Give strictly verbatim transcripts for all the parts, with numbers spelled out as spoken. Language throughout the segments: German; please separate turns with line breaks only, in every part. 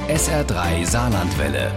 S R drei Saarlandwelle.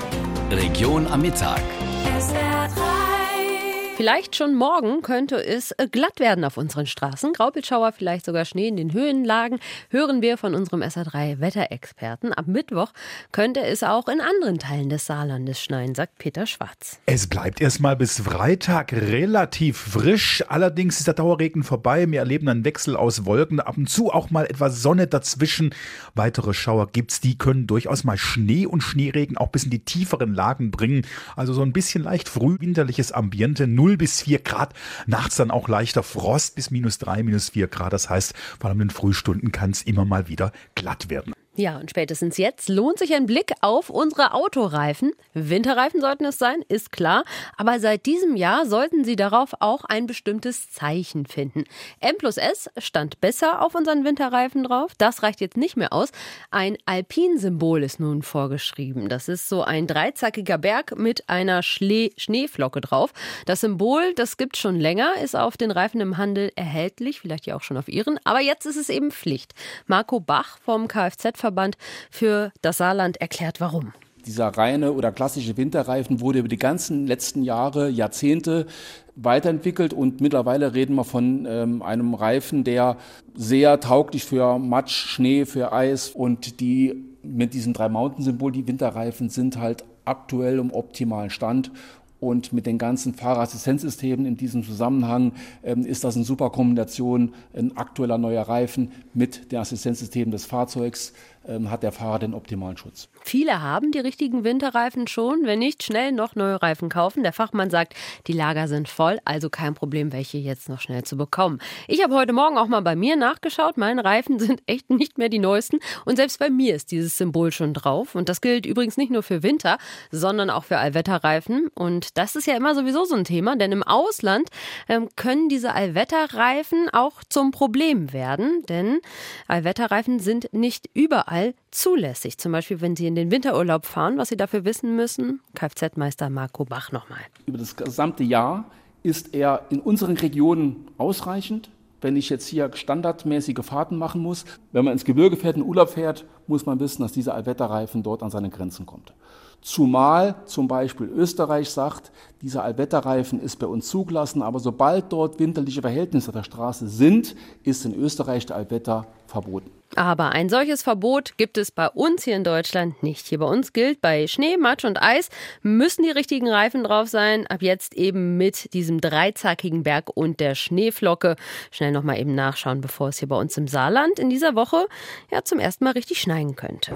Region am Mittag.
S R drei.
Vielleicht schon morgen könnte es glatt werden auf unseren Straßen. Graupelschauer, vielleicht sogar Schnee in den Höhenlagen, hören wir von unserem S R drei Wetterexperten. Ab Mittwoch könnte es auch in anderen Teilen des Saarlandes schneien, sagt Peter Schwarz.
Es bleibt erstmal bis Freitag relativ frisch. Allerdings ist der Dauerregen vorbei. Wir erleben einen Wechsel aus Wolken, ab und zu auch mal etwas Sonne dazwischen. Weitere Schauer gibt's, die können durchaus mal Schnee und Schneeregen auch bis in die tieferen Lagen bringen. Also so ein bisschen leicht frühwinterliches Ambiente, null bis vier Grad. Nachts dann auch leichter Frost bis minus drei, minus vier Grad. Das heißt, vor allem in den Frühstunden kann es immer mal wieder glatt werden.
Ja, und spätestens jetzt lohnt sich ein Blick auf unsere Autoreifen. Winterreifen sollten es sein, ist klar. Aber seit diesem Jahr sollten sie darauf auch ein bestimmtes Zeichen finden. M plus S stand besser auf unseren Winterreifen drauf. Das reicht jetzt nicht mehr aus. Ein Alpin-Symbol ist nun vorgeschrieben. Das ist so ein dreizackiger Berg mit einer Schle- Schneeflocke drauf. Das Symbol, das gibt es schon länger, ist auf den Reifen im Handel erhältlich, vielleicht ja auch schon auf Ihren. Aber jetzt ist es eben Pflicht. Marco Bach vom Kfz-Verband für das Saarland erklärt, warum.
Dieser reine oder klassische Winterreifen wurde über die ganzen letzten Jahre, Jahrzehnte weiterentwickelt und mittlerweile reden wir von ähm, einem Reifen, der sehr tauglich für Matsch, Schnee, für Eis und die mit diesem Drei-Mountain-Symbol, die Winterreifen sind halt aktuell im optimalen Stand. Und mit den ganzen Fahrerassistenzsystemen in diesem Zusammenhang ähm, ist das eine super Kombination. Ein aktueller neuer Reifen mit den Assistenzsystemen des Fahrzeugs ähm, hat der Fahrer den optimalen Schutz.
Viele haben die richtigen Winterreifen schon. Wenn nicht, schnell noch neue Reifen kaufen. Der Fachmann sagt, die Lager sind voll, also kein Problem, welche jetzt noch schnell zu bekommen. Ich habe heute Morgen auch mal bei mir nachgeschaut. Meine Reifen sind echt nicht mehr die neuesten. Und selbst bei mir ist dieses Symbol schon drauf. Und das gilt übrigens nicht nur für Winter, sondern auch für Allwetterreifen. Und das ist ja immer sowieso so ein Thema, denn im Ausland ähm, können diese Allwetterreifen auch zum Problem werden, denn Allwetterreifen sind nicht überall zulässig. Zum Beispiel, wenn Sie in den Winterurlaub fahren, was Sie dafür wissen müssen. Kfz-Meister Marco Bach nochmal.
Über das gesamte Jahr ist er in unseren Regionen ausreichend. Wenn ich jetzt hier standardmäßige Fahrten machen muss, wenn man ins Gebirge fährt, in Urlaub fährt, muss man wissen, dass dieser Allwetterreifen dort an seine Grenzen kommt. Zumal zum Beispiel Österreich sagt, dieser Allwetterreifen ist bei uns zugelassen, aber sobald dort winterliche Verhältnisse auf der Straße sind, ist in Österreich der Allwetter verboten.
Aber ein solches Verbot gibt es bei uns hier in Deutschland nicht. Hier bei uns gilt, bei Schnee, Matsch und Eis müssen die richtigen Reifen drauf sein. Ab jetzt eben mit diesem dreizackigen Berg und der Schneeflocke. Schnell nochmal eben nachschauen, bevor es hier bei uns im Saarland in dieser Woche ja zum ersten Mal richtig schneien könnte.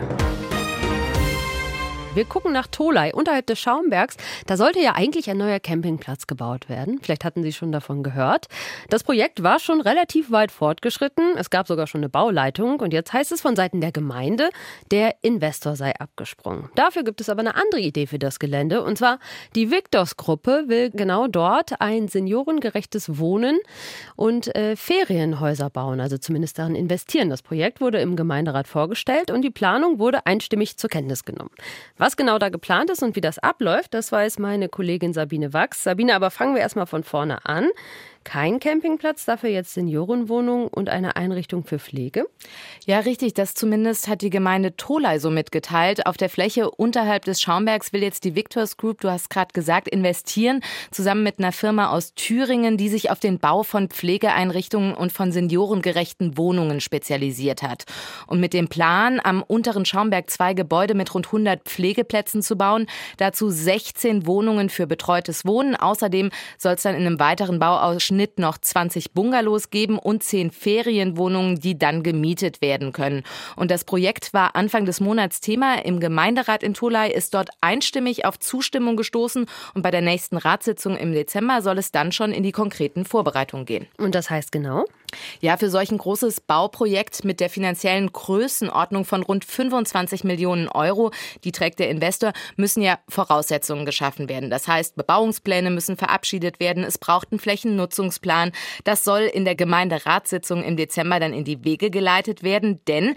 Wir gucken nach Tholey, unterhalb des Schaumbergs. Da sollte ja eigentlich ein neuer Campingplatz gebaut werden. Vielleicht hatten Sie schon davon gehört. Das Projekt war schon relativ weit fortgeschritten. Es gab sogar schon eine Bauleitung. Und jetzt heißt es von Seiten der Gemeinde, der Investor sei abgesprungen. Dafür gibt es aber eine andere Idee für das Gelände. Und zwar die Victors-Gruppe will genau dort ein seniorengerechtes Wohnen und äh, Ferienhäuser bauen. Also zumindest darin investieren. Das Projekt wurde im Gemeinderat vorgestellt und die Planung wurde einstimmig zur Kenntnis genommen. Was genau da geplant ist und wie das abläuft, das weiß meine Kollegin Sabine Wachs. Sabine, aber fangen wir erstmal von vorne an. Kein Campingplatz, dafür jetzt Seniorenwohnung und eine Einrichtung für Pflege?
Ja, richtig. Das zumindest hat die Gemeinde Tholey so mitgeteilt. Auf der Fläche unterhalb des Schaumbergs will jetzt die Victors Group, du hast gerade gesagt, investieren, zusammen mit einer Firma aus Thüringen, die sich auf den Bau von Pflegeeinrichtungen und von seniorengerechten Wohnungen spezialisiert hat. Und mit dem Plan, am unteren Schaumberg zwei Gebäude mit rund hundert Pflegeplätzen zu bauen, dazu sechzehn Wohnungen für betreutes Wohnen. Außerdem soll es dann in einem weiteren Bauausschnitt noch zwanzig Bungalows geben und zehn Ferienwohnungen, die dann gemietet werden können. Und das Projekt war Anfang des Monats Thema. Im Gemeinderat in Tholey ist dort einstimmig auf Zustimmung gestoßen. Und bei der nächsten Ratssitzung im Dezember soll es dann schon in die konkreten Vorbereitungen gehen.
Und das heißt genau?
Ja, für solch ein großes Bauprojekt mit der finanziellen Größenordnung von rund fünfundzwanzig Millionen Euro, die trägt der Investor, müssen ja Voraussetzungen geschaffen werden. Das heißt, Bebauungspläne müssen verabschiedet werden. Es braucht einen Flächennutzungsplan. Das soll in der Gemeinderatssitzung im Dezember dann in die Wege geleitet werden. Denn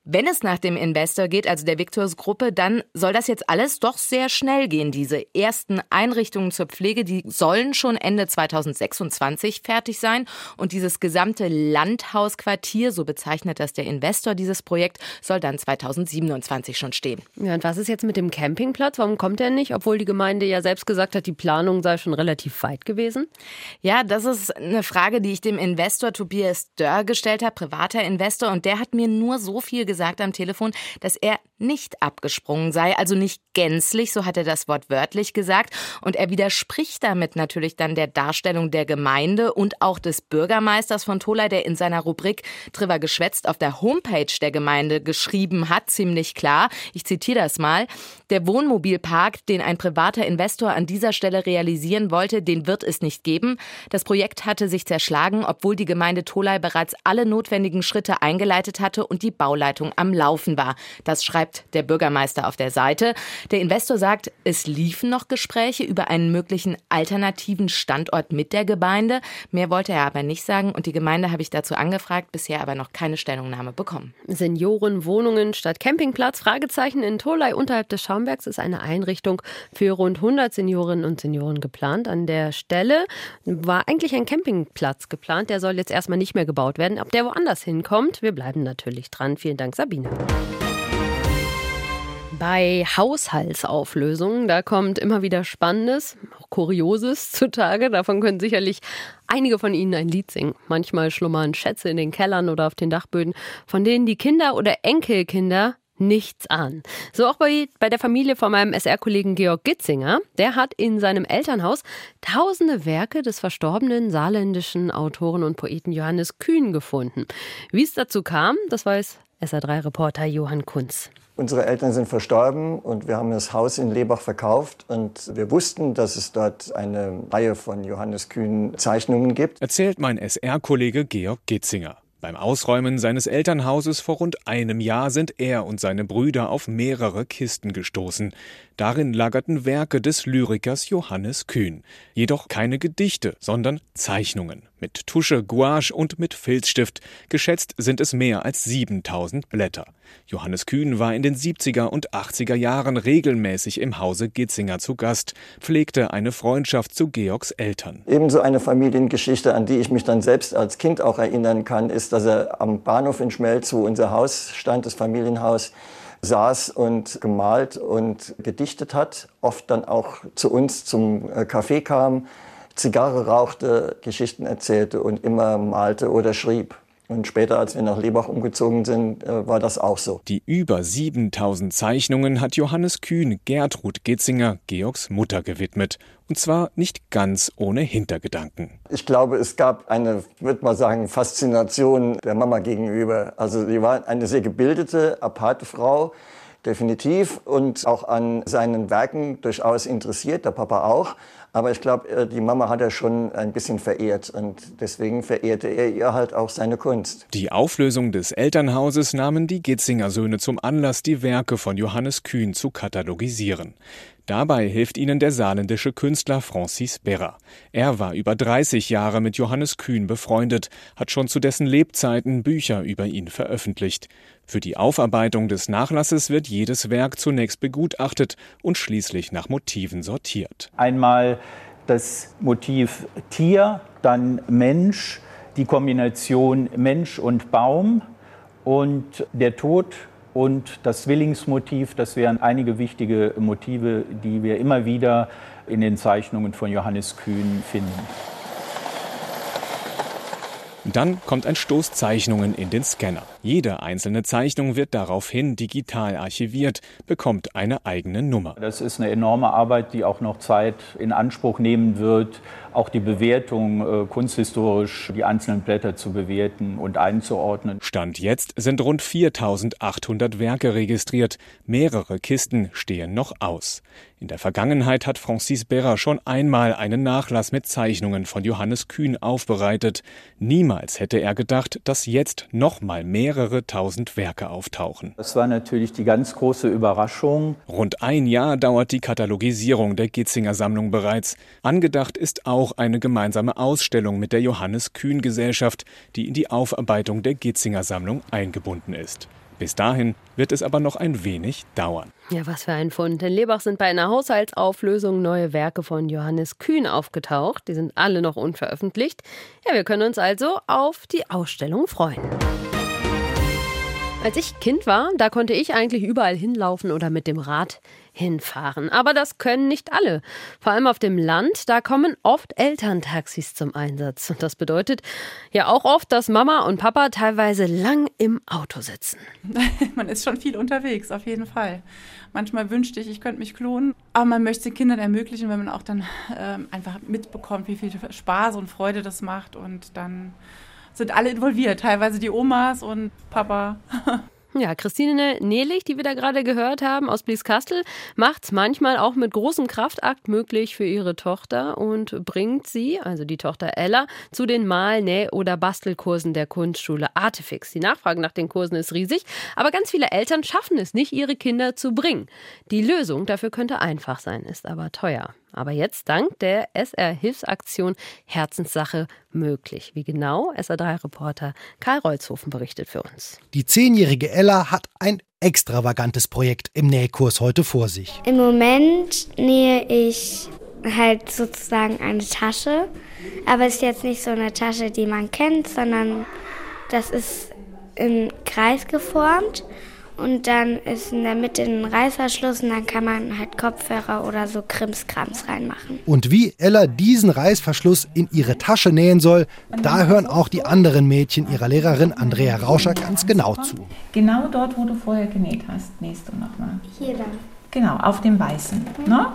Wenn es nach dem Investor geht, also der Victors Gruppe, dann soll das jetzt alles doch sehr schnell gehen. Diese ersten Einrichtungen zur Pflege, die sollen schon Ende zweitausendsechsundzwanzig fertig sein. Und dieses gesamte Landhausquartier, so bezeichnet das der Investor, dieses Projekt, soll dann zweitausendsiebenundzwanzig schon stehen.
Ja, und was ist jetzt mit dem Campingplatz? Warum kommt er nicht, obwohl die Gemeinde ja selbst gesagt hat, die Planung sei schon relativ weit gewesen?
Ja, das ist eine Frage, die ich dem Investor Tobias Dörr gestellt habe, privater Investor. Und der hat mir nur so viel gesagt, gesagt am Telefon, dass er nicht abgesprungen sei, also nicht gänzlich, so hat er das Wort wörtlich gesagt. Und er widerspricht damit natürlich dann der Darstellung der Gemeinde und auch des Bürgermeisters von Tholey, der in seiner Rubrik Drüber geschwätzt auf der Homepage der Gemeinde geschrieben hat, ziemlich klar. Ich zitiere das mal. Der Wohnmobilpark, den ein privater Investor an dieser Stelle realisieren wollte, den wird es nicht geben. Das Projekt hatte sich zerschlagen, obwohl die Gemeinde Tholey bereits alle notwendigen Schritte eingeleitet hatte und die Bauleitung am Laufen war. Das schreibt der Bürgermeister auf der Seite. Der Investor sagt, es liefen noch Gespräche über einen möglichen alternativen Standort mit der Gemeinde. Mehr wollte er aber nicht sagen und die Gemeinde habe ich dazu angefragt, bisher aber noch keine Stellungnahme bekommen.
Seniorenwohnungen statt Campingplatz? Fragezeichen. In Tholey unterhalb des Schaumbergs ist eine Einrichtung für rund hundert Seniorinnen und Senioren geplant. An der Stelle war eigentlich ein Campingplatz geplant. Der soll jetzt erstmal nicht mehr gebaut werden. Ob der woanders hinkommt, wir bleiben natürlich dran. Vielen Dank, Sabine. Bei Haushaltsauflösungen, da kommt immer wieder Spannendes, auch Kurioses zutage. Davon können sicherlich einige von Ihnen ein Lied singen. Manchmal schlummern Schätze in den Kellern oder auf den Dachböden, von denen die Kinder oder Enkelkinder nichts ahnen. So auch bei, bei der Familie von meinem S R-Kollegen Georg Gitzinger. Der hat in seinem Elternhaus tausende Werke des verstorbenen saarländischen Autoren und Poeten Johannes Kühn gefunden. Wie es dazu kam, das weiß S R drei Reporter Johann Kunz.
Unsere Eltern sind verstorben und wir haben das Haus in Lebach verkauft und wir wussten, dass es dort eine Reihe von Johannes Kühn Zeichnungen gibt.
Erzählt mein S R-Kollege Georg Gitzinger. Beim Ausräumen seines Elternhauses vor rund einem Jahr sind er und seine Brüder auf mehrere Kisten gestoßen. Darin lagerten Werke des Lyrikers Johannes Kühn. Jedoch keine Gedichte, sondern Zeichnungen. Mit Tusche, Gouache und mit Filzstift. Geschätzt sind es mehr als siebentausend Blätter. Johannes Kühn war in den siebziger und achtziger Jahren regelmäßig im Hause Gitzinger zu Gast, pflegte eine Freundschaft zu Georgs Eltern.
Ebenso eine Familiengeschichte, an die ich mich dann selbst als Kind auch erinnern kann, ist, dass er am Bahnhof in Schmelz, wo unser Haus stand, das Familienhaus, saß und gemalt und gedichtet hat, oft dann auch zu uns zum Café kam, Zigarre rauchte, Geschichten erzählte und immer malte oder schrieb. Und später, als wir nach Lebach umgezogen sind, war das auch so.
Die über siebentausend Zeichnungen hat Johannes Kühn Gertrud Gitzinger, Georgs Mutter, gewidmet. Und zwar nicht ganz ohne Hintergedanken.
Ich glaube, es gab eine, würde man sagen, Faszination der Mama gegenüber. Also sie war eine sehr gebildete, aparte Frau, definitiv. Und auch an seinen Werken durchaus interessiert, der Papa auch. Aber ich glaube, die Mama hat er schon ein bisschen verehrt und deswegen verehrte er ihr halt auch seine Kunst.
Die Auflösung des Elternhauses nahmen die Gitzinger Söhne zum Anlass, die Werke von Johannes Kühn zu katalogisieren. Dabei hilft ihnen der saarländische Künstler Francis Berra. Er war über dreißig Jahre mit Johannes Kühn befreundet, hat schon zu dessen Lebzeiten Bücher über ihn veröffentlicht. Für die Aufarbeitung des Nachlasses wird jedes Werk zunächst begutachtet und schließlich nach Motiven sortiert.
Einmal das Motiv Tier, dann Mensch, die Kombination Mensch und Baum und der Tod. Und das Zwillingsmotiv, das wären einige wichtige Motive, die wir immer wieder in den Zeichnungen von Johannes Kühn finden.
Dann kommt ein Stoß Zeichnungen in den Scanner. Jede einzelne Zeichnung wird daraufhin digital archiviert, bekommt eine eigene Nummer.
Das ist eine enorme Arbeit, die auch noch Zeit in Anspruch nehmen wird, auch die Bewertung äh, kunsthistorisch, die einzelnen Blätter zu bewerten und einzuordnen.
Stand jetzt sind rund viertausendachthundert Werke registriert. Mehrere Kisten stehen noch aus. In der Vergangenheit hat Francis Berra schon einmal einen Nachlass mit Zeichnungen von Johannes Kühn aufbereitet. Niemals hätte er gedacht, dass jetzt noch mal mehrere tausend Werke auftauchen.
Das war natürlich die ganz große Überraschung.
Rund ein Jahr dauert die Katalogisierung der Gitzinger Sammlung bereits. Angedacht ist auch eine gemeinsame Ausstellung mit der Johannes Kühn Gesellschaft, die in die Aufarbeitung der Gitzinger Sammlung eingebunden ist. Bis dahin wird es aber noch ein wenig dauern.
Ja, was für ein Fund. In Lebach sind bei einer Haushaltsauflösung neue Werke von Johannes Kühn aufgetaucht. Die sind alle noch unveröffentlicht. Ja, wir können uns also auf die Ausstellung freuen. Als ich Kind war, da konnte ich eigentlich überall hinlaufen oder mit dem Rad hinfahren. Aber das können nicht alle. Vor allem auf dem Land, da kommen oft Elterntaxis zum Einsatz. Und das bedeutet ja auch oft, dass Mama und Papa teilweise lang im Auto sitzen.
Man ist schon viel unterwegs, auf jeden Fall. Manchmal wünschte ich, ich könnte mich klonen. Aber man möchte den Kindern ermöglichen, wenn man auch dann ähm, einfach mitbekommt, wie viel Spaß und Freude das macht. Und dann sind alle involviert, teilweise die Omas und Papa.
Ja, Christine Nehlich, die wir da gerade gehört haben aus Blieskastel, macht es manchmal auch mit großem Kraftakt möglich für ihre Tochter und bringt sie, also die Tochter Ella, zu den Mal-, Näh- oder Bastelkursen der Kunstschule Artefix. Die Nachfrage nach den Kursen ist riesig, aber ganz viele Eltern schaffen es nicht, ihre Kinder zu bringen. Die Lösung dafür könnte einfach sein, ist aber teuer. Aber jetzt dank der S R-Hilfsaktion Herzenssache möglich. Wie genau? S R drei Reporter Karl Rolzhofen berichtet für uns.
Die zehnjährige Ella hat ein extravagantes Projekt im Nähkurs heute vor sich.
Im Moment nähe ich halt sozusagen eine Tasche. Aber es ist jetzt nicht so eine Tasche, die man kennt, sondern das ist im Kreis geformt. Und dann ist in der Mitte ein Reißverschluss und dann kann man halt Kopfhörer oder so Krimskrams reinmachen.
Und wie Ella diesen Reißverschluss in ihre Tasche nähen soll, da hören auch die anderen Mädchen ihrer Lehrerin Andrea Rauscher ganz genau zu.
Genau dort, wo du vorher genäht hast, nähst du nochmal.
Hier dann.
Genau, auf dem Weißen. Mhm. Ne?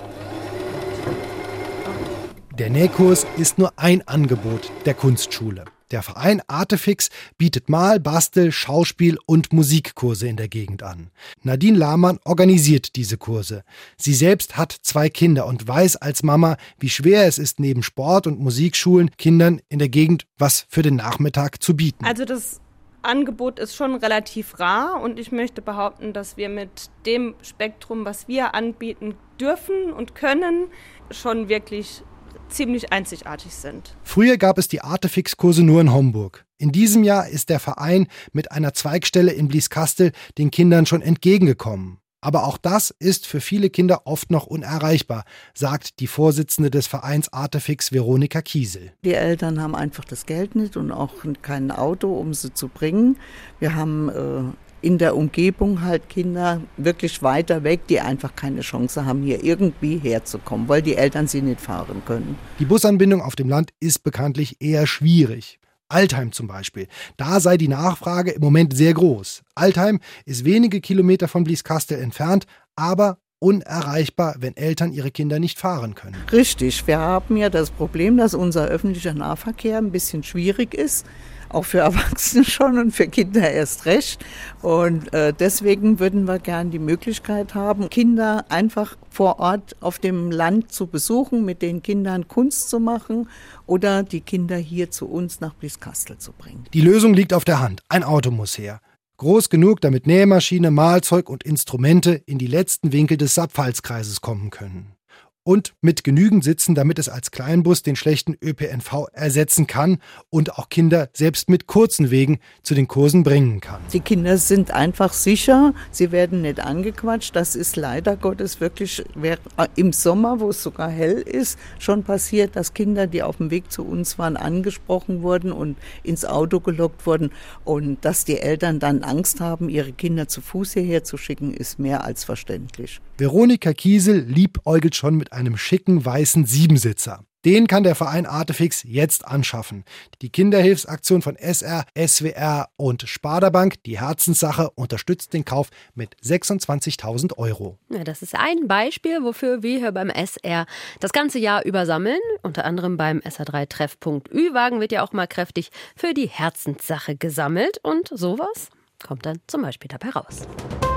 Der Nähkurs ist nur ein Angebot der Kunstschule. Der Verein Artefix bietet Mal-, Bastel-, Schauspiel- und Musikkurse in der Gegend an. Nadine Lahmann organisiert diese Kurse. Sie selbst hat zwei Kinder und weiß als Mama, wie schwer es ist, neben Sport- und Musikschulen Kindern in der Gegend was für den Nachmittag zu bieten.
Also das Angebot ist schon relativ rar und ich möchte behaupten, dass wir mit dem Spektrum, was wir anbieten dürfen und können, schon wirklich ziemlich einzigartig sind.
Früher gab es die Artefix-Kurse nur in Homburg. In diesem Jahr ist der Verein mit einer Zweigstelle in Blieskastel den Kindern schon entgegengekommen. Aber auch das ist für viele Kinder oft noch unerreichbar, sagt die Vorsitzende des Vereins Artefix, Veronika Kiesel.
Die Eltern haben einfach das Geld nicht und auch kein Auto, um sie zu bringen. Wir haben äh, in der Umgebung halt Kinder wirklich weiter weg, die einfach keine Chance haben, hier irgendwie herzukommen, weil die Eltern sie nicht fahren können.
Die Busanbindung auf dem Land ist bekanntlich eher schwierig. Altheim zum Beispiel. Da sei die Nachfrage im Moment sehr groß. Altheim ist wenige Kilometer von Blieskastel entfernt, aber unerreichbar, wenn Eltern ihre Kinder nicht fahren können.
Richtig, wir haben ja das Problem, dass unser öffentlicher Nahverkehr ein bisschen schwierig ist. Auch für Erwachsene schon und für Kinder erst recht. Und äh, deswegen würden wir gern die Möglichkeit haben, Kinder einfach vor Ort auf dem Land zu besuchen, mit den Kindern Kunst zu machen oder die Kinder hier zu uns nach Blieskastel zu bringen.
Die Lösung liegt auf der Hand. Ein Auto muss her. Groß genug, damit Nähmaschine, Malzeug und Instrumente in die letzten Winkel des Sapp-Pfalz-Kreises kommen können. Und mit genügend Sitzen, damit es als Kleinbus den schlechten Ö P N V ersetzen kann und auch Kinder selbst mit kurzen Wegen zu den Kursen bringen kann.
Die Kinder sind einfach sicher, sie werden nicht angequatscht. Das ist leider Gottes wirklich im Sommer, wo es sogar hell ist, schon passiert, dass Kinder, die auf dem Weg zu uns waren, angesprochen wurden und ins Auto gelockt wurden. Und dass die Eltern dann Angst haben, ihre Kinder zu Fuß hierher zu schicken, ist mehr als verständlich.
Veronika Kiesel liebäugelt schon mit einem schicken weißen Siebensitzer. Den kann der Verein Artefix jetzt anschaffen. Die Kinderhilfsaktion von S R, S W R und Sparda Bank, die Herzenssache, unterstützt den Kauf mit sechsundzwanzigtausend Euro.
Ja, das ist ein Beispiel, wofür wir hier beim S R das ganze Jahr über sammeln. Unter anderem beim S R drei Treffpunkt Ü-Wagen wird ja auch mal kräftig für die Herzenssache gesammelt. Und sowas kommt dann zum Beispiel dabei raus.